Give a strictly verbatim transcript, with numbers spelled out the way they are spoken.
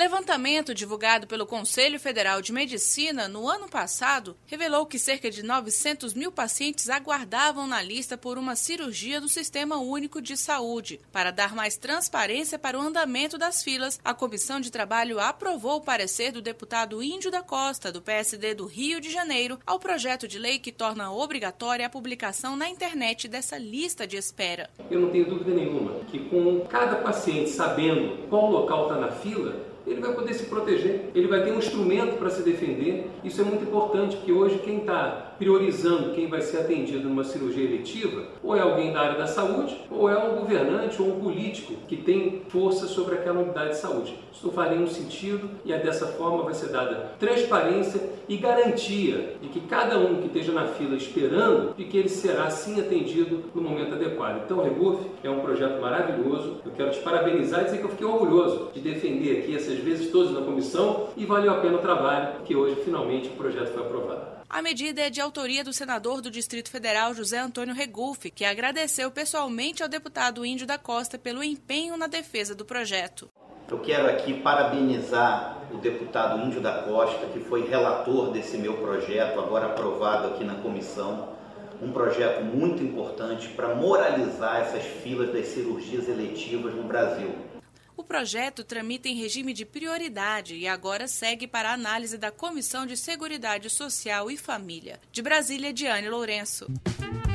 levantamento divulgado pelo Conselho Federal de Medicina no ano passado revelou que cerca de novecentos mil pacientes aguardavam na lista por uma cirurgia do Sistema Único de Saúde. Para dar mais transparência para o andamento das filas, a Comissão de Trabalho aprovou o parecer do deputado Índio da Costa, do P S D do Rio de Janeiro, ao projeto de lei que torna obrigatória a publicação na internet dessa lista de espera. Eu não tenho dúvida nenhuma que com cada paciente sabendo qual local está na fila, ele vai poder se proteger, ele vai ter um instrumento para se defender. Isso é muito importante, porque hoje quem está priorizando quem vai ser atendido numa cirurgia eletiva, ou é alguém da área da saúde, ou é um governante ou um político que tem força sobre aquela unidade de saúde. Isso não faz nenhum sentido e é dessa forma vai ser dada transparência e garantia de que cada um que esteja na fila esperando, de que ele será sim atendido no momento adequado. Então, o Rebuff é um projeto maravilhoso. Eu quero te parabenizar e dizer que eu fiquei orgulhoso de defender aqui essas vezes todas na comissão e valeu a pena o trabalho, que hoje finalmente o projeto foi aprovado. A medida é de autoria do senador do Distrito Federal, José Antônio Regufe, que agradeceu pessoalmente ao deputado Índio da Costa pelo empenho na defesa do projeto. Eu quero aqui parabenizar o deputado Índio da Costa, que foi relator desse meu projeto, agora aprovado aqui na comissão. Um projeto muito importante para moralizar essas filas das cirurgias eletivas no Brasil. O projeto tramita em regime de prioridade e agora segue para a análise da Comissão de Seguridade Social e Família. De Brasília, Diane Lourenço.